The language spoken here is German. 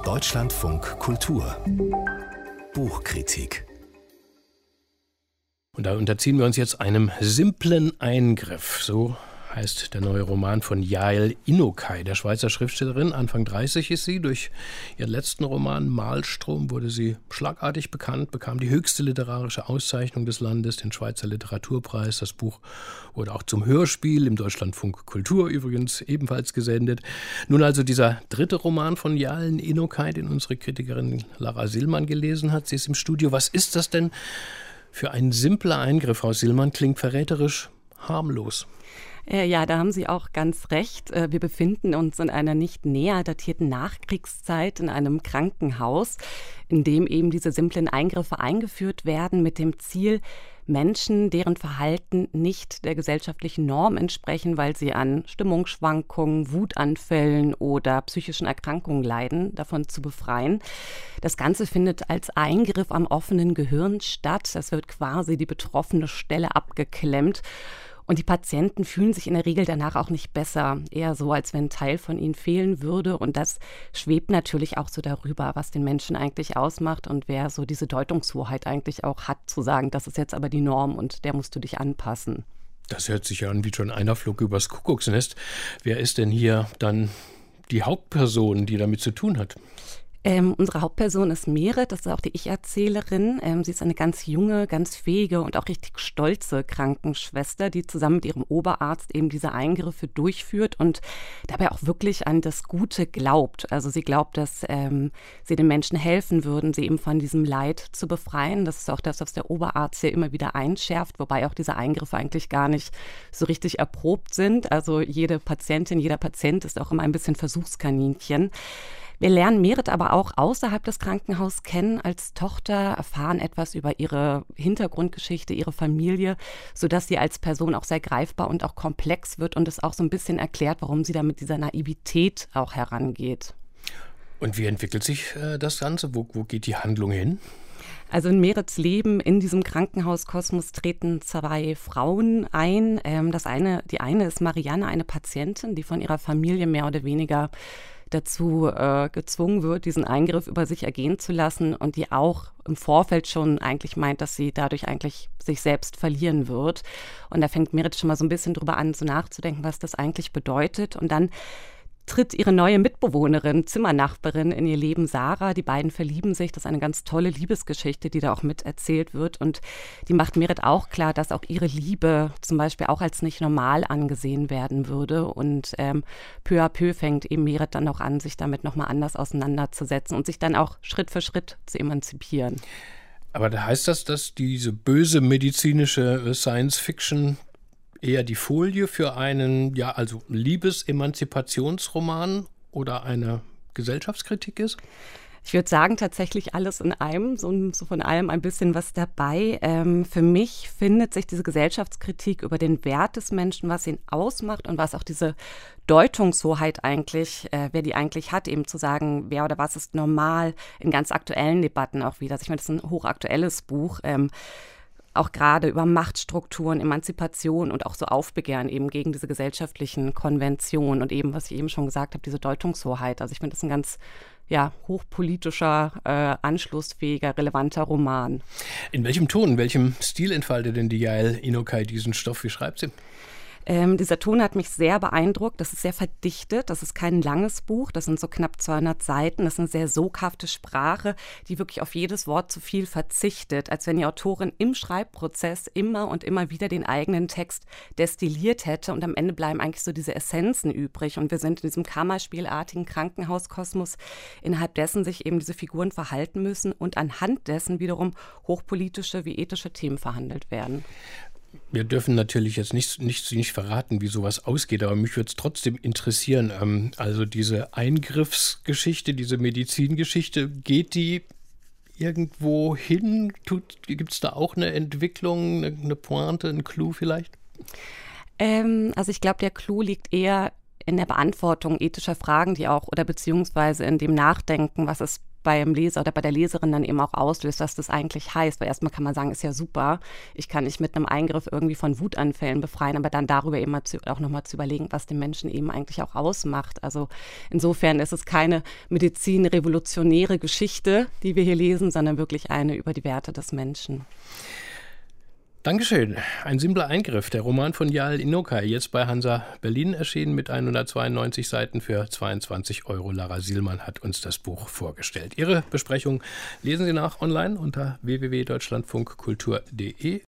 Deutschlandfunk Kultur Buchkritik. Und da unterziehen wir uns jetzt einem simplen Eingriff. So heißt der neue Roman von Yael Inokai, der Schweizer Schriftstellerin. Anfang 30 ist sie. Durch ihren letzten Roman Malstrom wurde sie schlagartig bekannt, bekam die höchste literarische Auszeichnung des Landes, den Schweizer Literaturpreis. Das Buch wurde auch zum Hörspiel im Deutschlandfunk Kultur übrigens ebenfalls gesendet. Nun also dieser dritte Roman von Yael Inokai, den unsere Kritikerin Lara Sillmann gelesen hat. Sie ist im Studio. Was ist das denn für ein simpler Eingriff, Frau Sillmann? Klingt verräterisch harmlos. Ja, da haben Sie auch ganz recht. Wir befinden uns in einer nicht näher datierten Nachkriegszeit in einem Krankenhaus, in dem eben diese simplen Eingriffe eingeführt werden mit dem Ziel, Menschen, deren Verhalten nicht der gesellschaftlichen Norm entsprechen, weil sie an Stimmungsschwankungen, Wutanfällen oder psychischen Erkrankungen leiden, davon zu befreien. Das Ganze findet als Eingriff am offenen Gehirn statt. Es wird quasi die betroffene Stelle abgeklemmt. Und die Patienten fühlen sich in der Regel danach auch nicht besser, eher so, als wenn ein Teil von ihnen fehlen würde. Und das schwebt natürlich auch so darüber, was den Menschen eigentlich ausmacht und wer so diese Deutungshoheit eigentlich auch hat, zu sagen, das ist jetzt aber die Norm und der musst du dich anpassen. Das hört sich ja an wie schon einer Flug übers Kuckucksnest. Wer ist denn hier dann die Hauptperson, die damit zu tun hat? Unsere Hauptperson ist Meret, das ist auch die Ich-Erzählerin. Sie ist eine ganz junge, ganz fähige und auch richtig stolze Krankenschwester, die zusammen mit ihrem Oberarzt eben diese Eingriffe durchführt und dabei auch wirklich an das Gute glaubt. Also sie glaubt, dass sie den Menschen helfen würden, sie eben von diesem Leid zu befreien. Das ist auch das, was der Oberarzt hier immer wieder einschärft, wobei auch diese Eingriffe eigentlich gar nicht so richtig erprobt sind. Also jede Patientin, jeder Patient ist auch immer ein bisschen Versuchskaninchen. Wir lernen Meret aber auch außerhalb des Krankenhauses kennen als Tochter, erfahren etwas über ihre Hintergrundgeschichte, ihre Familie, sodass sie als Person auch sehr greifbar und auch komplex wird und es auch so ein bisschen erklärt, warum sie da mit dieser Naivität auch herangeht. Und wie entwickelt sich das Ganze? Wo geht die Handlung hin? Also in Merets Leben in diesem Krankenhauskosmos treten zwei Frauen ein. Die eine ist Marianne, eine Patientin, die von ihrer Familie mehr oder weniger dazu gezwungen wird, diesen Eingriff über sich ergehen zu lassen und die auch im Vorfeld schon eigentlich meint, dass sie dadurch eigentlich sich selbst verlieren wird. Und da fängt Meret schon mal so ein bisschen drüber an, so nachzudenken, was das eigentlich bedeutet. Und dann tritt ihre neue Mitbewohnerin, Zimmernachbarin in ihr Leben, Sarah. Die beiden verlieben sich. Das ist eine ganz tolle Liebesgeschichte, die da auch mit erzählt wird. Und die macht Meret auch klar, dass auch ihre Liebe zum Beispiel auch als nicht normal angesehen werden würde. Und peu à peu fängt eben Meret dann auch an, sich damit nochmal anders auseinanderzusetzen und sich dann auch Schritt für Schritt zu emanzipieren. Aber da heißt das, dass diese böse medizinische Science-Fiction eher die Folie für einen, Liebesemanzipationsroman oder eine Gesellschaftskritik ist? Ich würde sagen, tatsächlich alles in einem, so von allem ein bisschen was dabei. Für mich findet sich diese Gesellschaftskritik über den Wert des Menschen, was ihn ausmacht und was auch diese Deutungshoheit eigentlich, wer die eigentlich hat, eben zu sagen, wer oder was ist normal, in ganz aktuellen Debatten auch wieder. Also ich meine, das ist ein hochaktuelles Buch, auch gerade über Machtstrukturen, Emanzipation und auch so Aufbegehren eben gegen diese gesellschaftlichen Konventionen und eben, was ich eben schon gesagt habe, diese Deutungshoheit. Also ich finde das ein ganz hochpolitischer, anschlussfähiger, relevanter Roman. In welchem Ton, in welchem Stil entfaltet denn die Yael Inokai diesen Stoff? Wie schreibt sie? Dieser Ton hat mich sehr beeindruckt. Das ist sehr verdichtet. Das ist kein langes Buch. Das sind so knapp 200 Seiten. Das ist eine sehr soghafte Sprache, die wirklich auf jedes Wort zu viel verzichtet. Als wenn die Autorin im Schreibprozess immer und immer wieder den eigenen Text destilliert hätte. Und am Ende bleiben eigentlich so diese Essenzen übrig. Und wir sind in diesem Kammerspielartigen Krankenhauskosmos, innerhalb dessen sich eben diese Figuren verhalten müssen und anhand dessen wiederum hochpolitische wie ethische Themen verhandelt werden. Wir dürfen natürlich jetzt nicht verraten, wie sowas ausgeht, aber mich würde es trotzdem interessieren. Also diese Eingriffsgeschichte, diese Medizingeschichte, geht die irgendwo hin? Gibt es da auch eine Entwicklung, eine Pointe, einen Clou vielleicht? Also ich glaube, der Clou liegt eher in der Beantwortung ethischer Fragen, die auch, oder beziehungsweise in dem Nachdenken, was es beim Leser oder bei der Leserin dann eben auch auslöst, was das eigentlich heißt. Weil erstmal kann man sagen, ist ja super, ich kann mich mit einem Eingriff irgendwie von Wutanfällen befreien, aber dann darüber eben auch nochmal zu überlegen, was den Menschen eben eigentlich auch ausmacht. Also insofern ist es keine medizinrevolutionäre Geschichte, die wir hier lesen, sondern wirklich eine über die Werte des Menschen. Dankeschön. Ein simpler Eingriff. Der Roman von Yael Inokai, jetzt bei Hansa Berlin erschienen mit 192 Seiten für 22 €. Lara Sielmann hat uns das Buch vorgestellt. Ihre Besprechung lesen Sie nach online unter www.deutschlandfunkkultur.de.